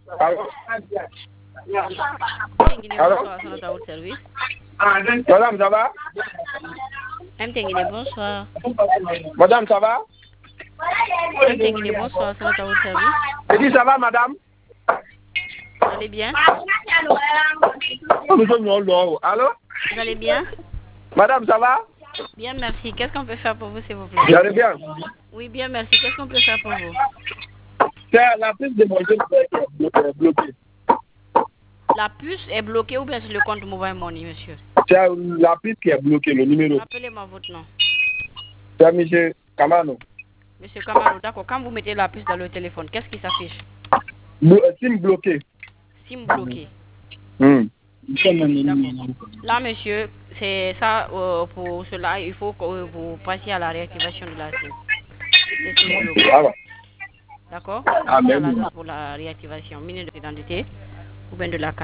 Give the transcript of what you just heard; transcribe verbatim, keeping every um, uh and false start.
Allô? Allô? Service. Madame, ça va? Bonsoir. Madame, ça va? Bonsoir, c'est notre service. Je dis ça va, madame? Vous allez bien? Allô? Vous allez bien? Madame, ça va? Bien, merci. Qu'est-ce qu'on peut faire pour vous, s'il vous plaît? Vous allez bien? Oui, bien, merci. Qu'est-ce qu'on peut faire pour vous? C'est la puce de mon jeu qui est bloquée. La puce est bloquée ou bien c'est le compte Mobile Money, monsieur? C'est la puce qui est bloquée, le numéro. Rappelez-moi votre nom. C'est monsieur Kamano. Monsieur Kamano, d'accord. Quand vous mettez la puce dans le téléphone, qu'est-ce qui s'affiche? SIM bloqué. SIM bloqué. Hmm. Là, monsieur, c'est ça, euh, pour cela, il faut que vous passiez à la réactivation de la SIM. C'est SIM bloqué. Ah, d'accord? Ah, à l'agence pour la réactivation, minute d'identité ou bien de la carte.